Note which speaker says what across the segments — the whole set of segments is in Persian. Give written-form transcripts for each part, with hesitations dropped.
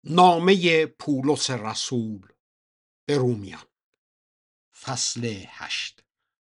Speaker 1: نامه پولس رسول به رومیان، فصل 8.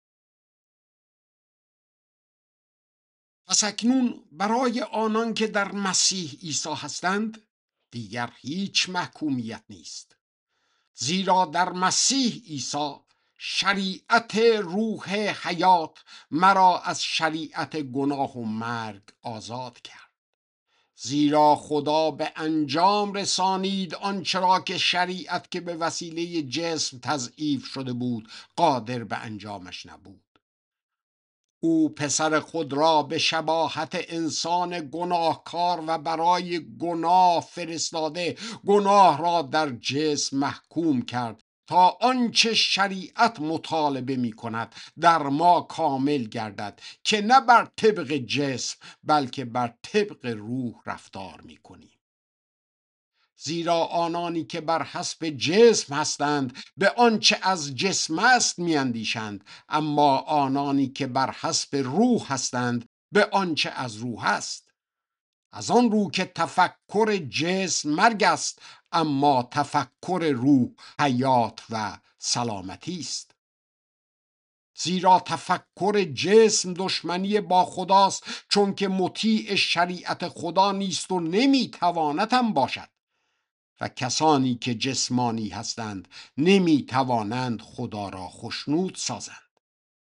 Speaker 1: پس اکنون برای آنان که در مسیح عیسی هستند دیگر هیچ محکومیت نیست، زیرا در مسیح عیسی شریعت روح حیات مرا از شریعت گناه و مرگ آزاد کرد. زیرا خدا به انجام رسانید آنچه را که شریعت که به وسیله جسم تضعیف شده بود قادر به انجامش نبود. او پسر خود را به شباهت انسان گناهکار و برای گناه فرستاده گناه را در جسم محکوم کرد تا آنچه شریعت مطالبه می کند در ما کامل گردد که نه بر طبق جسم بلکه بر طبق روح رفتار می کنیم. زیرا آنانی که بر حسب جسم هستند به آنچه از جسم است میاندیشند، اما آنانی که بر حسب روح هستند به آنچه از روح است. از آن رو که تفکر جسم مرگ است، اما تفکر روح حیات و سلامتی است. زیرا تفکر جسم دشمنی با خداست، چون که مطیع شریعت خدا نیست و نمیتواند هم باشد. و کسانی که جسمانی هستند نمی توانند خدا را خوشنود سازند.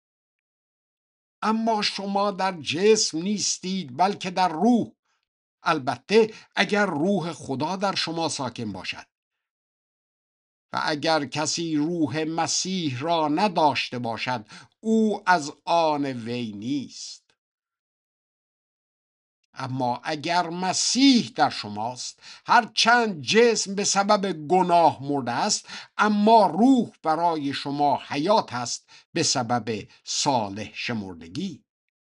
Speaker 1: اما شما در جسم نیستید بلکه در روح، البته اگر روح خدا در شما ساکن باشد. و اگر کسی روح مسیح را نداشته باشد او از آن وی نیست. اما اگر مسیح در شماست، هرچند جسم به سبب گناه مرده است، اما روح برای شما حیات است به سبب صالح شمردگی.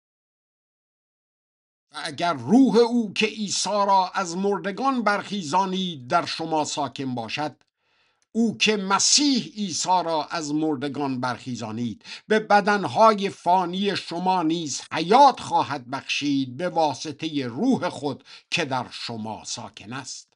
Speaker 1: و اگر روح او که عیسی را از مردگان برخیزانید در شما ساکن باشد، او که مسیح عیسی را از مردگان برخیزانید به بدنهای فانی شما نیز حیات خواهد بخشید به واسطه روح خود که در شما ساکن است.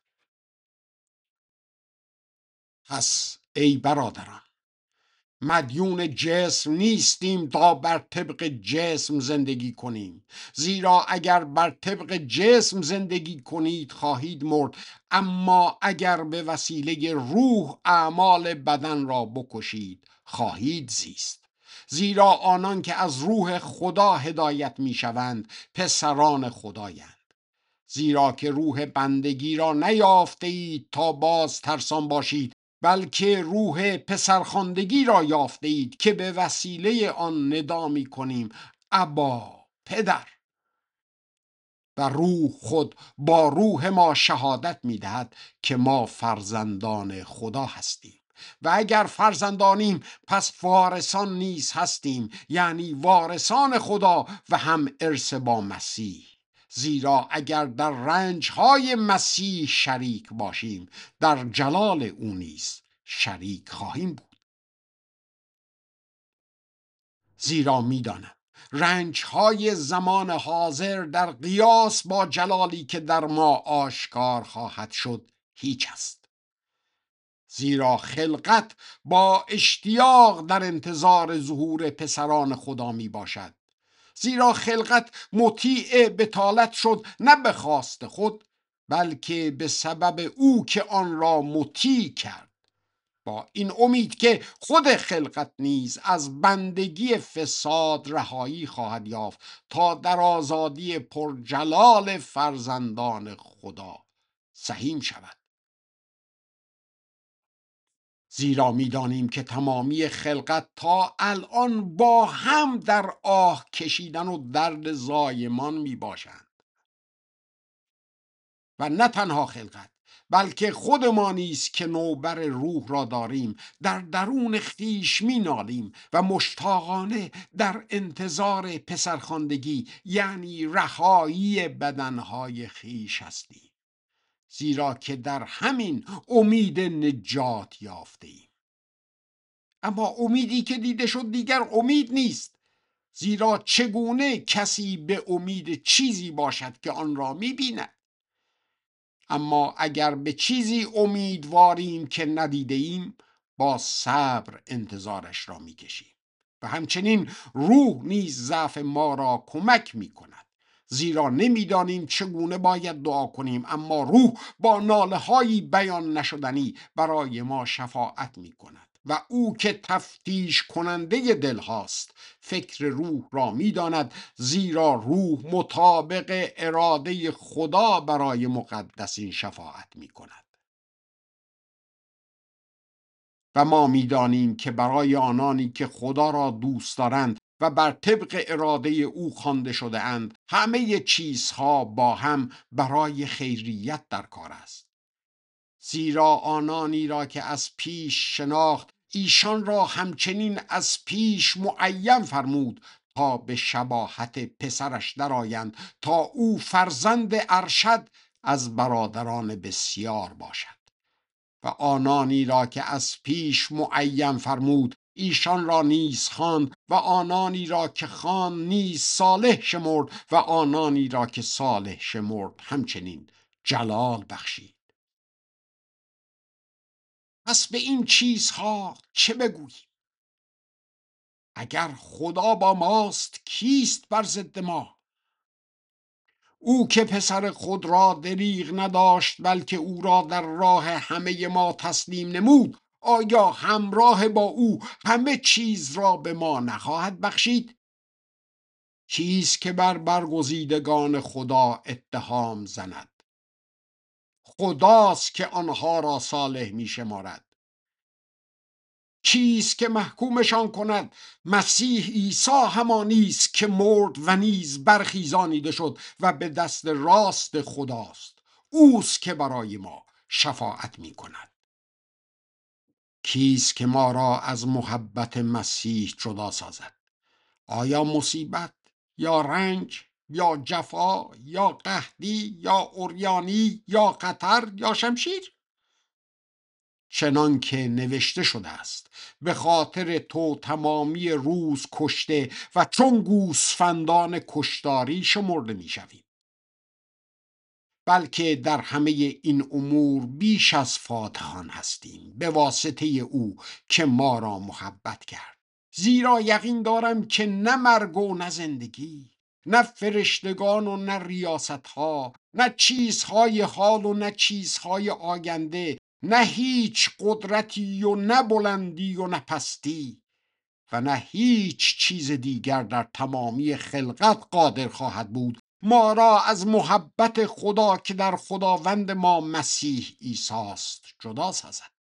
Speaker 1: پس ای برادران، مدیون جسم نیستیم تا بر طبق جسم زندگی کنیم، زیرا اگر بر طبق جسم زندگی کنید خواهید مرد، اما اگر به وسیله روح اعمال بدن را بکشید خواهید زیست. زیرا آنان که از روح خدا هدایت می شوند پسران خدایند. زیرا که روح بندگی را نیافته اید تا باز ترسان باشید، بلکه روح پسرخواندگی را یافته اید که به وسیله آن ندا می کنیم ابا پدر. و روح خود با روح ما شهادت می دهد که ما فرزندان خدا هستیم. و اگر فرزندانیم پس وارثان نیز هستیم، یعنی وارثان خدا و هم ارث با مسیح. زیرا اگر در رنجهای مسیح شریک باشیم در جلال او نیز شریک خواهیم بود. زیرا میدانم رنجهای زمان حاضر در قیاس با جلالی که در ما آشکار خواهد شد هیچ است. زیرا خلقت با اشتیاق در انتظار ظهور پسران خدا می باشد. زیرا خلقت مطیع بطالت شد نه به خواست خود، بلکه به سبب او که آن را مطیع کرد، با این امید که خود خلقت نیز از بندگی فساد رهایی خواهد یافت تا در آزادی پرجلال فرزندان خدا سهیم شود. زیرا می‌دانیم که تمامی خلقت تا الان با هم در آه کشیدن و درد زایمان می باشند. و نه تنها خلقت بلکه خود ما نیز که نوبر روح را داریم در درون خویش می نالیم و مشتاقانه در انتظار پسرخواندگی، یعنی رهایی بدنهای خویش هستیم. زیرا که در همین امید نجات یافته ایم. اما امیدی که دیده شد دیگر امید نیست، زیرا چگونه کسی به امید چیزی باشد که آن را می بیند؟ اما اگر به چیزی امیدواریم که ندیده ایم با صبر انتظارش را میکشیم. و همچنین روح نیز ضعف ما را کمک میکند، زیرا نمیدانیم چگونه باید دعا کنیم، اما روح با ناله هایی بیان نشدنی برای ما شفاعت میکند و او که تفتیش کننده دل هاست فکر روح را میداند، زیرا روح مطابق اراده خدا برای مقدسین شفاعت میکند. و ما میدانیم که برای آنانی که خدا را دوست دارند و بر طبق اراده او خوانده شده اند همه چیزها با هم برای خیریت در کار است. زیرا آنانی را که از پیش شناخت ایشان را همچنین از پیش معین فرمود تا به شباهت پسرش درآیند، تا او فرزند ارشد از برادران بسیار باشد. و آنانی را که از پیش معین فرمود ایشان را نیز خواند، و آنانی را که خواند نیز صالح شمرد، و آنانی را که صالح شمرد همچنین جلال بخشید. پس به این چیزها چه بگوییم؟ اگر خدا با ماست کیست بر ضد ما؟ او که پسر خود را دریغ نداشت بلکه او را در راه همه ما تسلیم نمود، آیا همراه با او همه چیز را به ما نخواهد بخشید؟ کیست که بر برگزیدگان خدا اتهام زند؟ خداست که آنها را صالح می شمارد. کیست که محکومشان کند؟ مسیح عیسی همانی است که مرد و نیز برخیزانیده شد و به دست راست خداست. اوست که برای ما شفاعت می کند. کیست که ما را از محبت مسیح جدا سازد؟ آیا مصیبت یا رنج یا جفا یا قحطی یا عریانی یا خطر یا شمشیر؟ چنان که نوشته شده است به خاطر تو تمامی روز کشته و چون گوسفندان کشتاری شمرده می شویم. بلکه در همه این امور بیش از فاتحان هستیم به واسطه او که ما را محبت کرد. زیرا یقین دارم که نه مرگ و نه زندگی، نه فرشتگان و نه ریاست ها، نه چیزهای حال و نه چیزهای آینده، نه هیچ قدرتی و نه بلندی و نه پستی و نه هیچ چیز دیگر در تمامی خلقت قادر خواهد بود ما را از محبت خدا که در خداوند ما مسیح عیسی است جدا سازد.